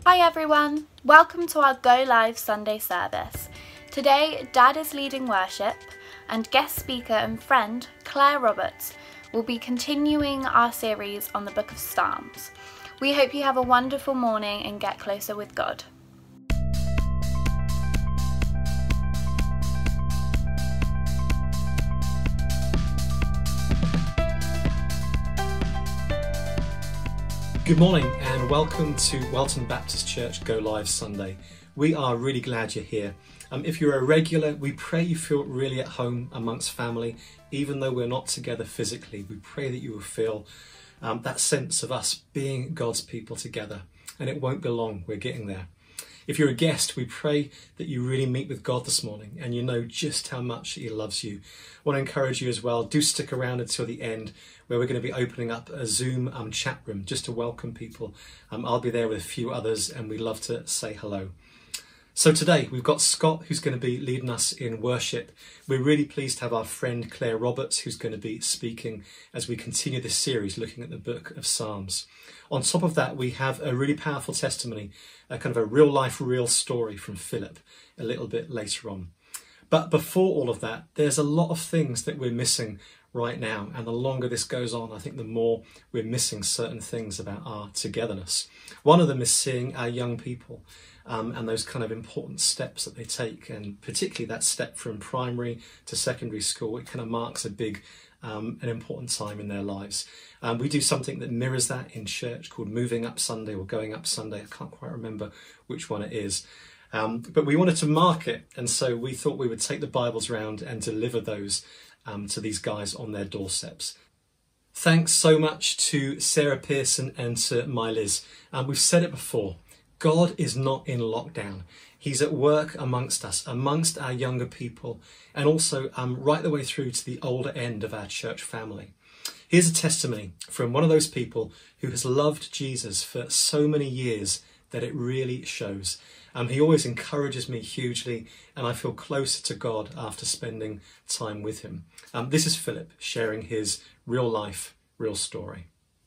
Hi everyone, welcome to our Go Live Sunday service. Today, Dad is leading worship and guest speaker and friend Claire Roberts will be continuing our series on the Book of Psalms. We hope you have a wonderful morning and get closer with God. Good morning and welcome to Welton Baptist Church Go Live Sunday. We are really glad you're here. If you're a regular, we pray you feel really at home amongst family, even though we're not together physically. We pray that you will feel that sense of us being God's people together, and it won't be long, we're getting there. If you're a guest, we pray that you really meet with God this morning and you know just how much He loves you. I want to encourage you as well, do stick around until the end where we're going to be opening up a Zoom chat room just to welcome people. I'll be there with a few others and we'd love to say hello. So today we've got Scott who's going to be leading us in worship. We're really pleased to have our friend Claire Roberts who's going to be speaking as we continue this series looking at the Book of Psalms. On top of that, we have a really powerful testimony, a kind of a real life, real story from Philip a little bit later on. But before all of that, there's a lot of things that we're missing right now. And the longer this goes on, I think the more we're missing certain things about our togetherness. One of them is seeing our young people and those kind of important steps that they take. And particularly that step from primary to secondary school, it kind of marks a big an important time in their lives. We do something that mirrors that in church called Moving Up Sunday or Going Up Sunday. I can't quite remember which one it is. But we wanted to mark it. And so we thought we would take the Bibles around and deliver those to these guys on their doorsteps. Thanks so much to Sarah Pearson and to My Liz. We've said it before. God is not in lockdown. He's at work amongst us, amongst our younger people, and also right the way through to the older end of our church family. Here's a testimony from one of those people who has loved Jesus for so many years that it really shows. He always encourages me hugely, and I feel closer to God after spending time with him. This is Philip sharing his real life, real story.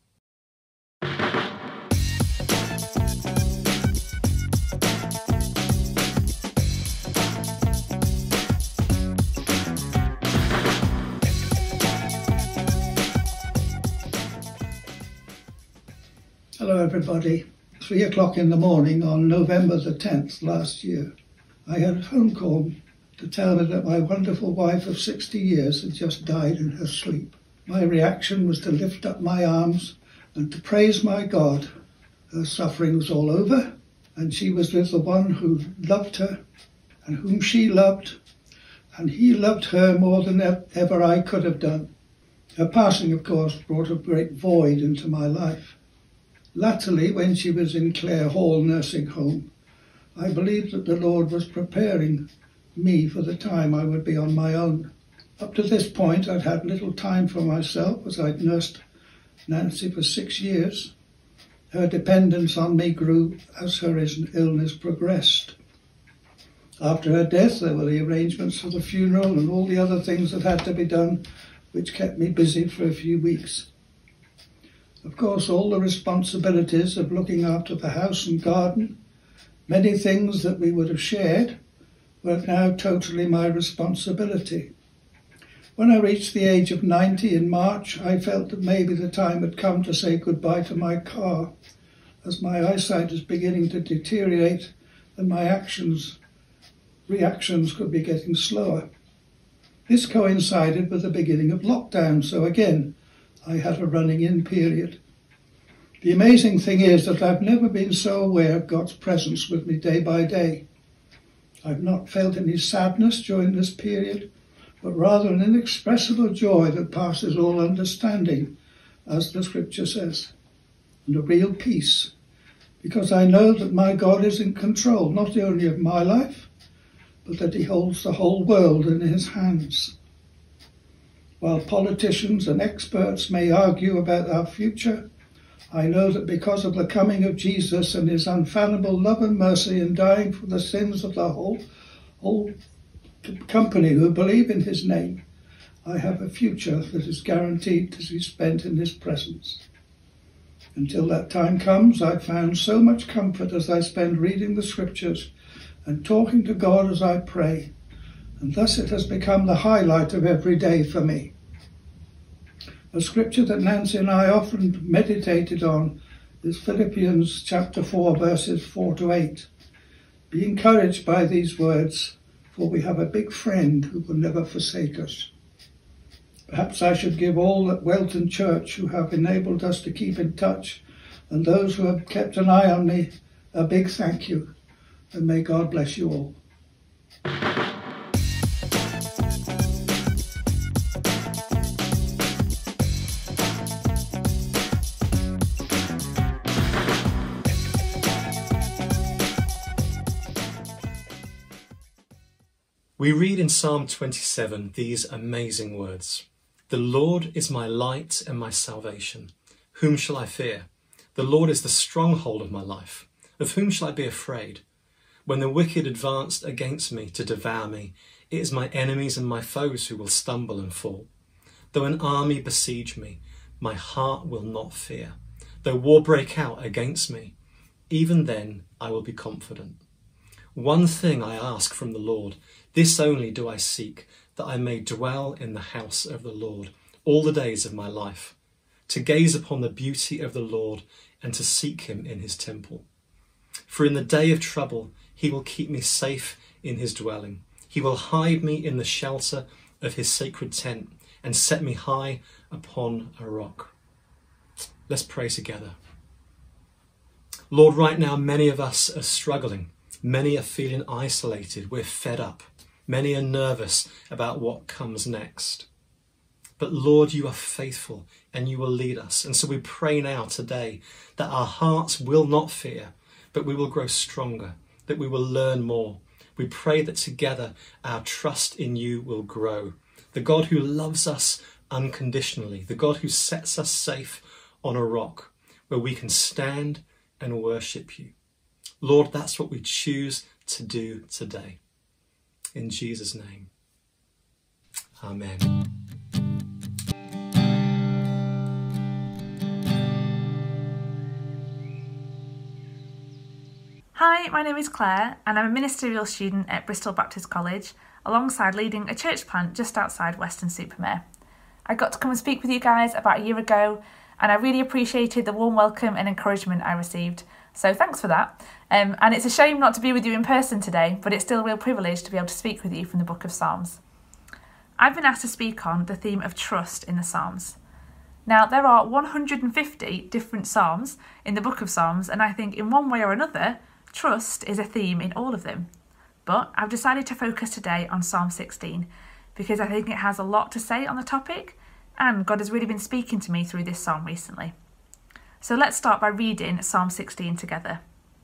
Hello everybody. 3 o'clock in the morning on November the 10th last year, I had a phone call to tell me that my wonderful wife of 60 years had just died in her sleep. My reaction was to lift up my arms and to praise my God. Her suffering was all over and she was with the one who loved her and whom she loved, and he loved her more than ever I could have done. Her passing, of course, brought a great void into my life. Latterly, when she was in Clare Hall nursing home, I believed that the Lord was preparing me for the time I would be on my own. Up to this point, I'd had little time for myself as I'd nursed Nancy for 6 years. Her dependence on me grew as her illness progressed. After her death, there were the arrangements for the funeral and all the other things that had to be done, which kept me busy for a few weeks. Of course, all the responsibilities of looking after the house and garden, many things that we would have shared, were now totally my responsibility. When I reached the age of 90 in March, I felt that maybe the time had come to say goodbye to my car, as my eyesight was beginning to deteriorate and my reactions could be getting slower. This coincided with the beginning of lockdown, so again, I had a running-in period. The amazing thing is that I've never been so aware of God's presence with me day by day. I've not felt any sadness during this period, but rather an inexpressible joy that passes all understanding, as the scripture says, and a real peace, because I know that my God is in control, not only of my life, but that he holds the whole world in his hands. While politicians and experts may argue about our future, I know that because of the coming of Jesus and his unfathomable love and mercy in dying for the sins of the whole company who believe in his name, I have a future that is guaranteed to be spent in his presence. Until that time comes, I've found so much comfort as I spend reading the scriptures and talking to God as I pray, and thus it has become the highlight of every day for me. A scripture that Nancy and I often meditated on is Philippians chapter 4, verses 4 to 8. Be encouraged by these words, for we have a big friend who will never forsake us. Perhaps I should give all at Welton Church who have enabled us to keep in touch, and those who have kept an eye on me, a big thank you, and may God bless you all. We read in Psalm 27 these amazing words. The Lord is my light and my salvation. Whom shall I fear? The Lord is the stronghold of my life. Of whom shall I be afraid? When the wicked advanced against me to devour me, it is my enemies and my foes who will stumble and fall. Though an army besiege me, my heart will not fear. Though war break out against me, even then I will be confident. One thing I ask from the Lord, this only do I seek, that I may dwell in the house of the Lord all the days of my life, to gaze upon the beauty of the Lord and to seek him in his temple. For in the day of trouble he will keep me safe in his dwelling. He will hide me in the shelter of his sacred tent and set me high upon a rock. Let's pray together. Lord, right now many of us are struggling. Many are feeling isolated. We're fed up. Many are nervous about what comes next. But Lord, you are faithful and you will lead us. And so we pray now today that our hearts will not fear, but we will grow stronger, that we will learn more. We pray that together our trust in you will grow. The God who loves us unconditionally, the God who sets us safe on a rock where we can stand and worship you. Lord, that's what we choose to do today. In Jesus' name, amen. Hi, my name is Claire and I'm a ministerial student at Bristol Baptist College alongside leading a church plant just outside Weston-super-Mare. I got to come and speak with you guys about a year ago and I really appreciated the warm welcome and encouragement I received. So thanks for that. And it's a shame not to be with you in person today, but it's still a real privilege to be able to speak with you from the Book of Psalms. I've been asked to speak on the theme of trust in the Psalms. Now, there are 150 different Psalms in the Book of Psalms, and I think in one way or another, trust is a theme in all of them. But I've decided to focus today on Psalm 16 because I think it has a lot to say on the topic, and God has really been speaking to me through this psalm recently. So let's start by reading Psalm 16 together.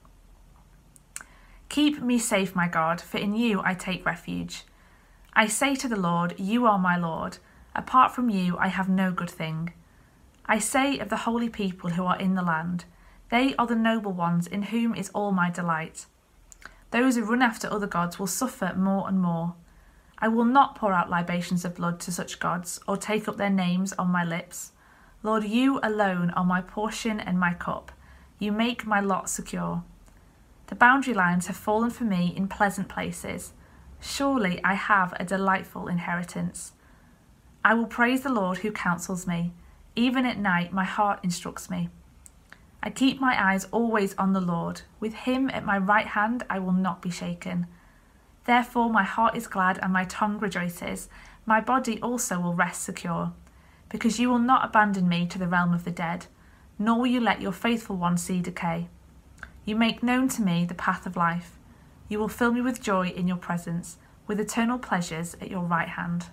Keep me safe, my God, for in you I take refuge. I say to the Lord, you are my Lord. Apart from you, I have no good thing. I say of the holy people who are in the land, they are the noble ones in whom is all my delight. Those who run after other gods will suffer more and more. I will not pour out libations of blood to such gods, or take up their names on my lips. Lord, you alone are my portion and my cup. You make my lot secure. The boundary lines have fallen for me in pleasant places. Surely I have a delightful inheritance. I will praise the Lord who counsels me. Even at night my heart instructs me. I keep my eyes always on the Lord. With him at my right hand I will not be shaken. Therefore my heart is glad and my tongue rejoices. My body also will rest secure. Because you will not abandon me to the realm of the dead, nor will you let your faithful one see decay. You make known to me the path of life. You will fill me with joy in your presence, with eternal pleasures at your right hand.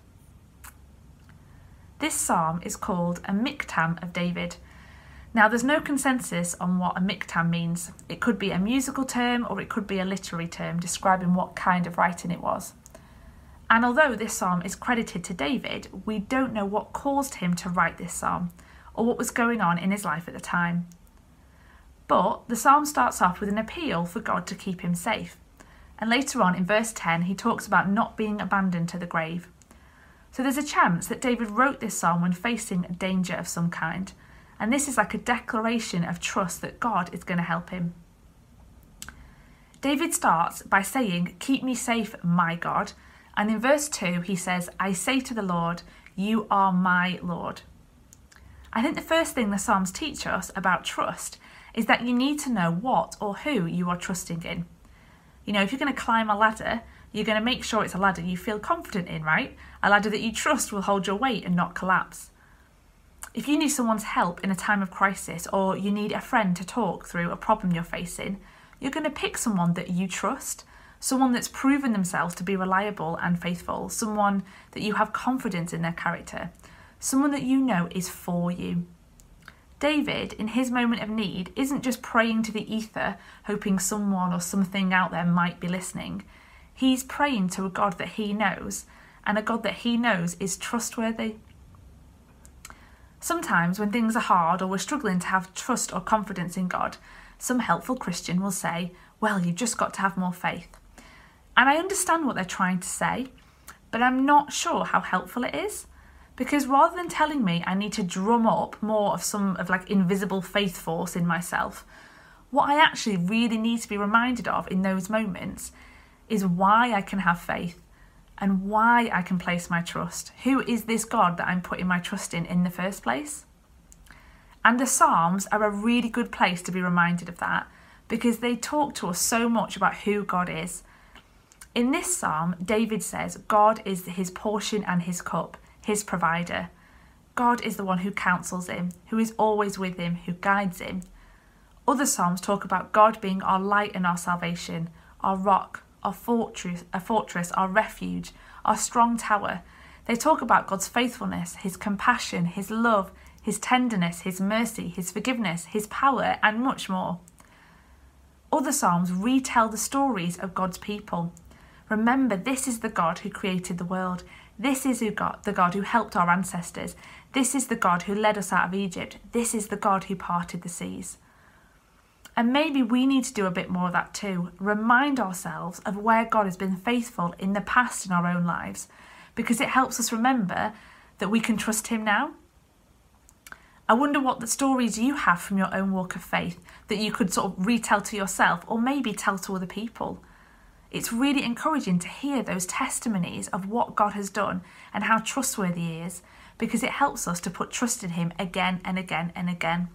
This psalm is called a Miktam of David. Now there's no consensus on what a Miktam means. It could be a musical term or it could be a literary term describing what kind of writing it was. And although this psalm is credited to David, we don't know what caused him to write this psalm or what was going on in his life at the time. But the psalm starts off with an appeal for God to keep him safe. And later on in verse 10, he talks about not being abandoned to the grave. So there's a chance that David wrote this psalm when facing a danger of some kind. And this is like a declaration of trust that God is going to help him. David starts by saying, "Keep me safe, my God." And in verse 2, he says, "I say to the Lord, you are my Lord." I think the first thing the Psalms teach us about trust is that you need to know what or who you are trusting in. You know, if you're going to climb a ladder, you're going to make sure it's a ladder you feel confident in, right? A ladder that you trust will hold your weight and not collapse. If you need someone's help in a time of crisis, or you need a friend to talk through a problem you're facing, you're going to pick someone that you trust, someone that's proven themselves to be reliable and faithful, someone that you have confidence in their character, someone that you know is for you. David, in his moment of need, isn't just praying to the ether, hoping someone or something out there might be listening. He's praying to a God that he knows, and a God that he knows is trustworthy. Sometimes when things are hard or we're struggling to have trust or confidence in God, some helpful Christian will say, "Well, you've just got to have more faith." And I understand what they're trying to say, but I'm not sure how helpful it is. Because rather than telling me I need to drum up more of some of like invisible faith force in myself, what I actually really need to be reminded of in those moments is why I can have faith and why I can place my trust. Who is this God that I'm putting my trust in the first place? And the Psalms are a really good place to be reminded of that, because they talk to us so much about who God is. In this psalm, David says God is his portion and his cup, his provider. God is the one who counsels him, who is always with him, who guides him. Other psalms talk about God being our light and our salvation, our rock, our fortress, our refuge, our strong tower. They talk about God's faithfulness, his compassion, his love, his tenderness, his mercy, his forgiveness, his power, and much more. Other psalms retell the stories of God's people. Remember, this is the God who created the world. This is the God who helped our ancestors. This is the God who led us out of Egypt. This is the God who parted the seas. And maybe we need to do a bit more of that too. Remind ourselves of where God has been faithful in the past in our own lives, because it helps us remember that we can trust him now. I wonder what the stories you have from your own walk of faith that you could sort of retell to yourself, or maybe tell to other people. It's really encouraging to hear those testimonies of what God has done and how trustworthy he is, because it helps us to put trust in him again and again and again.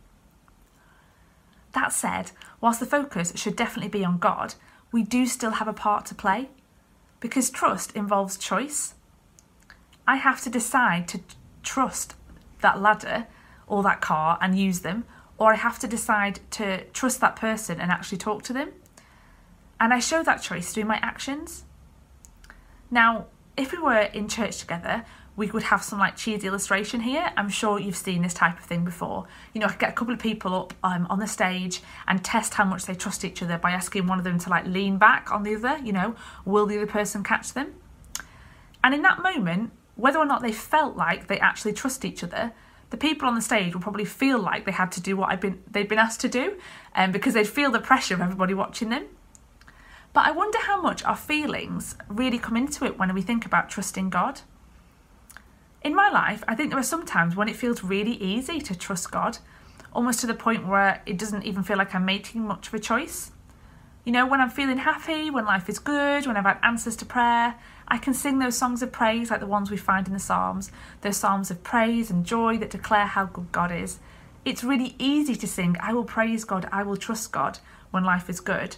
That said, whilst the focus should definitely be on God, we do still have a part to play, because trust involves choice. I have to decide to trust that ladder or that car and use them, or I have to decide to trust that person and actually talk to them. And I show that choice through my actions. Now, if we were in church together, we would have some like cheesy illustration here. I'm sure you've seen this type of thing before. You know, I could get a couple of people up on the stage and test how much they trust each other by asking one of them to like lean back on the other, you know, will the other person catch them? And in that moment, whether or not they felt like they actually trust each other, the people on the stage will probably feel like they had to do what they'd been asked to do, because they'd feel the pressure of everybody watching them. But I wonder how much our feelings really come into it when we think about trusting God. In my life, I think there are some times when it feels really easy to trust God, almost to the point where it doesn't even feel like I'm making much of a choice. You know, when I'm feeling happy, when life is good, when I've had answers to prayer, I can sing those songs of praise like the ones we find in the Psalms, those psalms of praise and joy that declare how good God is. It's really easy to sing, I will praise God, I will trust God, when life is good.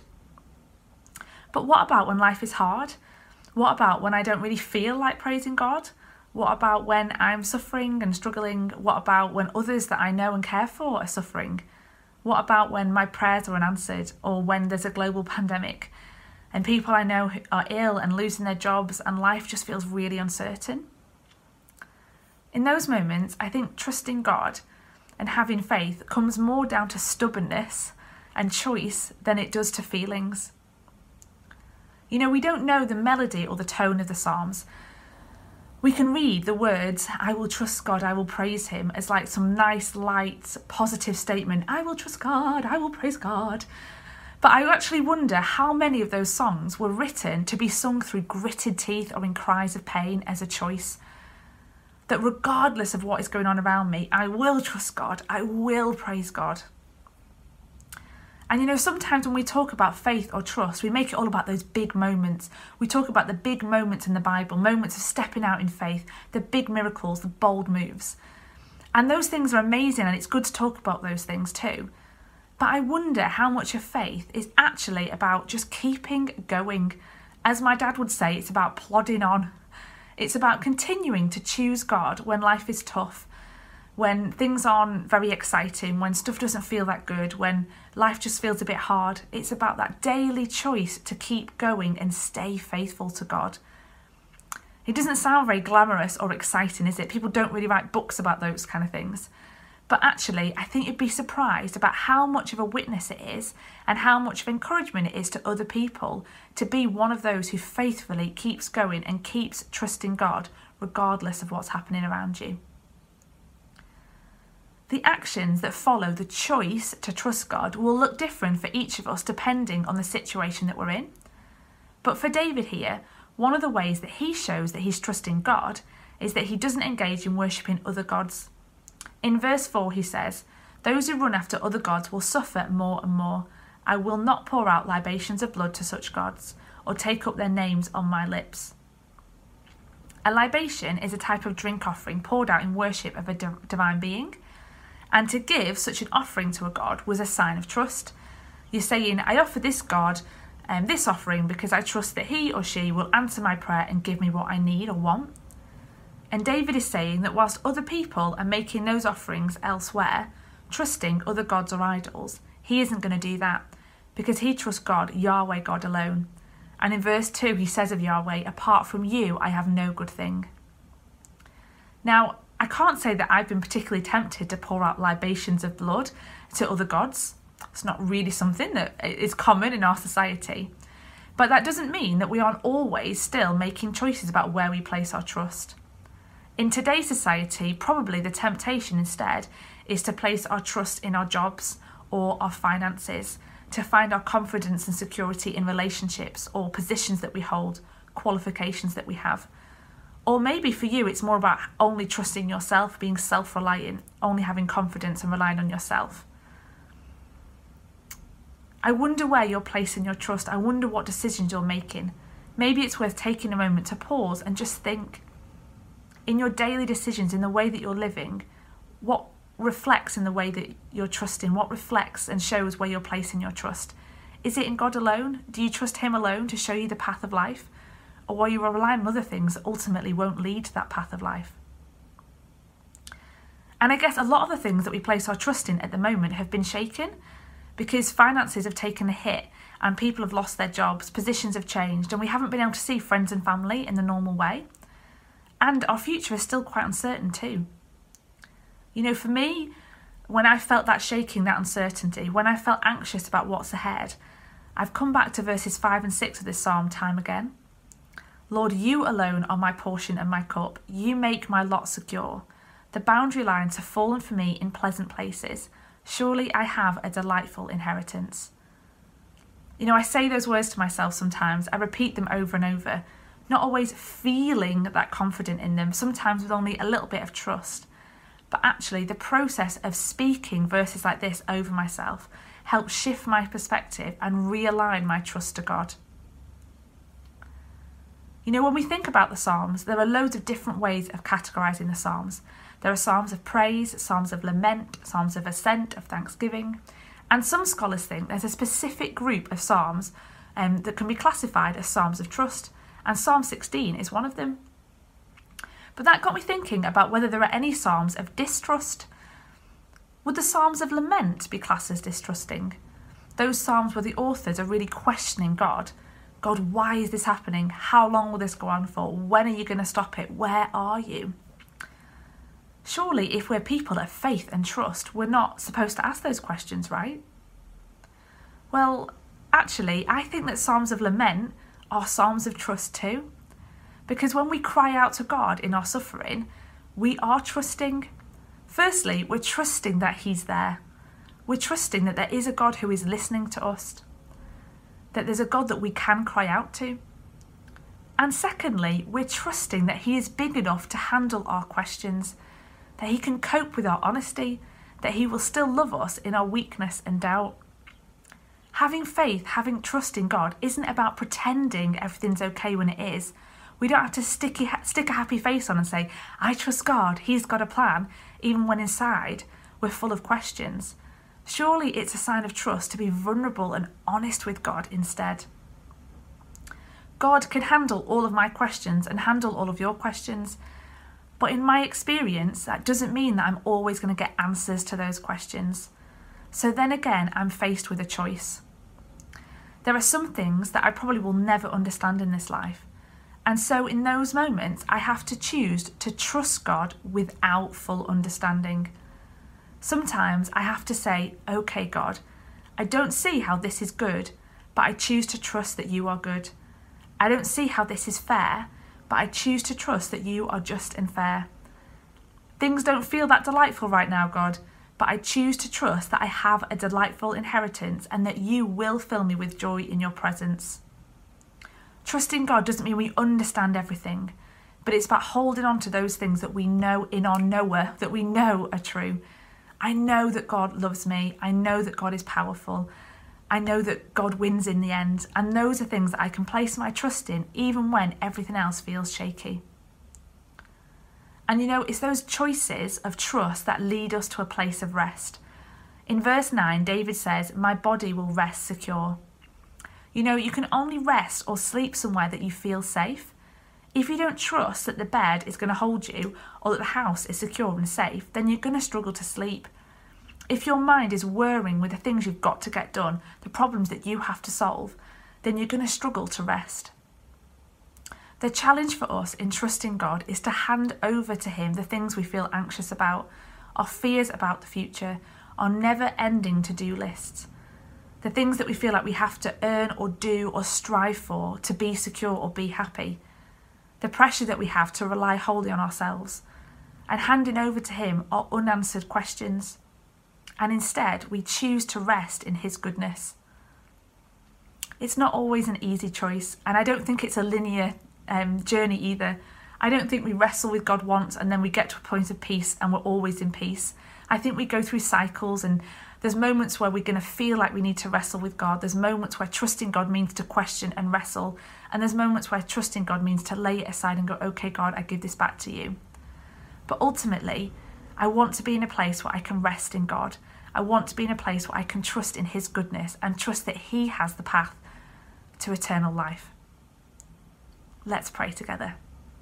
But what about when life is hard? What about when I don't really feel like praising God? What about when I'm suffering and struggling? What about when others that I know and care for are suffering? What about when my prayers are unanswered, or when there's a global pandemic and people I know are ill and losing their jobs and life just feels really uncertain? In those moments, I think trusting God and having faith comes more down to stubbornness and choice than it does to feelings. You know, we don't know the melody or the tone of the Psalms. We can read the words, I will trust God, I will praise him, as like some nice, light, positive statement. I will trust God, I will praise God. But I actually wonder how many of those songs were written to be sung through gritted teeth or in cries of pain as a choice. that regardless of what is going on around me, I will trust God, I will praise God. And sometimes when we talk about faith or trust, we make it all about those big moments. We talk about the big moments in the Bible, moments of stepping out in faith, the big miracles, the bold moves. And those things are amazing, and it's good to talk about those things too. But I wonder how much of faith is actually about just keeping going. As my dad would say, it's about plodding on. It's about continuing to choose God when life is tough, when things aren't very exciting, when stuff doesn't feel that good, when life just feels a bit hard. It's about that daily choice to keep going and stay faithful to God. It doesn't sound very glamorous or exciting, is it? People don't really write books about those kind of things. But actually, I think you'd be surprised about how much of a witness it is and how much of encouragement it is to other people to be one of those who faithfully keeps going and keeps trusting God regardless of what's happening around you. The actions that follow the choice to trust God will look different for each of us depending on the situation that we're in. But for David here, one of the ways that he shows that he's trusting God is that he doesn't engage in worshipping other gods. In verse 4 he says, "Those who run after other gods will suffer more and more. I will not pour out libations of blood to such gods, or take up their names on my lips." A libation is a type of drink offering poured out in worship of a divine being. And to give such an offering to a god was a sign of trust. You're saying, I offer this god this offering because I trust that he or she will answer my prayer and give me what I need or want. And David is saying that whilst other people are making those offerings elsewhere, trusting other gods or idols, he isn't going to do that because he trusts God, Yahweh God alone. And in verse 2 he says of Yahweh, "Apart from you I have no good thing." Now, I can't say that I've been particularly tempted to pour out libations of blood to other gods. It's not really something that is common in our society. But that doesn't mean that we aren't always still making choices about where we place our trust. In today's society, probably the temptation instead is to place our trust in our jobs or our finances, to find our confidence and security in relationships or positions that we hold, qualifications that we have. Or maybe for you, it's more about only trusting yourself, being self-reliant, only having confidence and relying on yourself. I wonder where you're placing your trust. I wonder what decisions you're making. Maybe it's worth taking a moment to pause and just think. In your daily decisions, in the way that you're living, what reflects in the way that you're trusting? What reflects and shows where you're placing your trust? Is it in God alone? Do you trust him alone to show you the path of life? Or are you relying on other things that ultimately won't lead to that path of life? And I guess a lot of the things that we place our trust in at the moment have been shaken because finances have taken a hit and people have lost their jobs, positions have changed, and we haven't been able to see friends and family in the normal way. And our future is still quite uncertain too. For me, when I felt that shaking, that uncertainty, when I felt anxious about what's ahead, I've come back to verses 5 and 6 of this psalm time again. Lord, you alone are my portion and my cup. You make my lot secure. The boundary lines have fallen for me in pleasant places. Surely I have a delightful inheritance. I say those words to myself sometimes. I repeat them over and over, not always feeling that confident in them, sometimes with only a little bit of trust. But actually, the process of speaking verses like this over myself helps shift my perspective and realign my trust to God. When we think about the Psalms, there are loads of different ways of categorising the Psalms. There are Psalms of praise, Psalms of lament, Psalms of ascent, of thanksgiving. And some scholars think there's a specific group of Psalms that can be classified as Psalms of trust, and Psalm 16 is one of them. But that got me thinking about whether there are any Psalms of distrust. Would the Psalms of lament be classed as distrusting? Those Psalms where the authors are really questioning God. God, why is this happening? How long will this go on for? When are you going to stop it? Where are you? Surely, if we're people of faith and trust, we're not supposed to ask those questions, right? Well, actually, I think that Psalms of lament are Psalms of trust too. Because when we cry out to God in our suffering, we are trusting. Firstly, we're trusting that he's there. We're trusting that there is a God who is listening to us. That there's a God that we can cry out to. And secondly, we're trusting that he is big enough to handle our questions, that he can cope with our honesty, that he will still love us in our weakness and doubt. Having faith, having trust in God isn't about pretending everything's okay when it is. We don't have to stick a happy face on and say, I trust God, he's got a plan, even when inside we're full of questions. Surely it's a sign of trust to be vulnerable and honest with God instead. God can handle all of my questions and handle all of your questions. But in my experience, that doesn't mean that I'm always going to get answers to those questions. So then again, I'm faced with a choice. There are some things that I probably will never understand in this life. And so in those moments, I have to choose to trust God without full understanding. Sometimes I have to say, okay, God, I don't see how this is good, but I choose to trust that you are good. I don't see how this is fair, but I choose to trust that you are just and fair. Things don't feel that delightful right now, God, but I choose to trust that I have a delightful inheritance and that you will fill me with joy in your presence. Trusting God doesn't mean we understand everything, but it's about holding on to those things that we know in our knower, that we know are true. I know that God loves me. I know that God is powerful. I know that God wins in the end. And those are things that I can place my trust in, even when everything else feels shaky. And you know, it's those choices of trust that lead us to a place of rest. In verse 9, David says, my body will rest secure. You know, you can only rest or sleep somewhere that you feel safe. If you don't trust that the bed is going to hold you or that the house is secure and safe, then you're going to struggle to sleep. If your mind is whirring with the things you've got to get done, the problems that you have to solve, then you're going to struggle to rest. The challenge for us in trusting God is to hand over to him the things we feel anxious about, our fears about the future, our never-ending to-do lists, the things that we feel like we have to earn or do or strive for to be secure or be happy, the pressure that we have to rely wholly on ourselves, and handing over to him our unanswered questions. And instead, we choose to rest in his goodness. It's not always an easy choice, and I don't think it's a linear journey either. I don't think we wrestle with God once and then we get to a point of peace and we're always in peace. I think we go through cycles, and there's moments where we're going to feel like we need to wrestle with God. There's moments where trusting God means to question and wrestle. And there's moments where trusting God means to lay it aside and go, okay, God, I give this back to you. But ultimately, I want to be in a place where I can rest in God. I want to be in a place where I can trust in his goodness and trust that he has the path to eternal life. Let's pray together.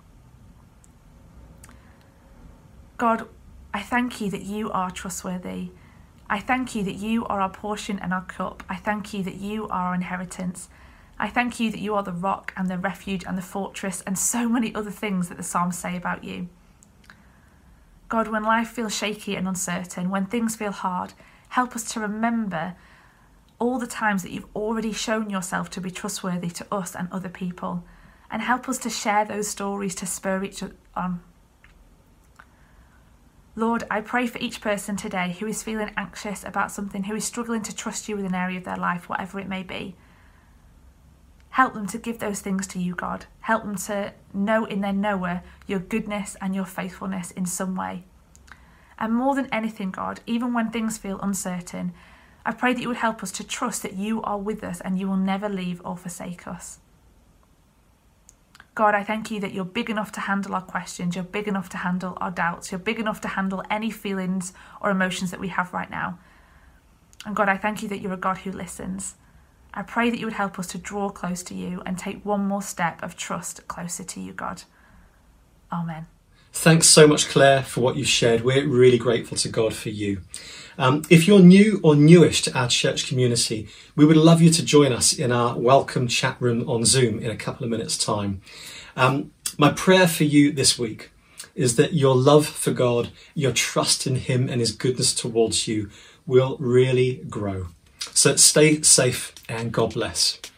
God, I thank you that you are trustworthy. I thank you that you are our portion and our cup. I thank you that you are our inheritance. I thank you that you are the rock and the refuge and the fortress and so many other things that the Psalms say about you. God, when life feels shaky and uncertain, when things feel hard, help us to remember all the times that you've already shown yourself to be trustworthy to us and other people, and help us to share those stories to spur each other on. Lord, I pray for each person today who is feeling anxious about something, who is struggling to trust you with an area of their life, whatever it may be. Help them to give those things to you, God. Help them to know in their knower your goodness and your faithfulness in some way. And more than anything, God, even when things feel uncertain, I pray that you would help us to trust that you are with us and you will never leave or forsake us. God, I thank you that you're big enough to handle our questions, you're big enough to handle our doubts, you're big enough to handle any feelings or emotions that we have right now. And God, I thank you that you're a God who listens. I pray that you would help us to draw close to you and take one more step of trust closer to you, God. Amen. Thanks so much, Claire, for what you've shared. We're really grateful to God for you. If you're new or newish to our church community, we would love you to join us in our welcome chat room on Zoom in a couple of minutes' time. My prayer for you this week is that your love for God, your trust in him and his goodness towards you will really grow. So stay safe and God bless.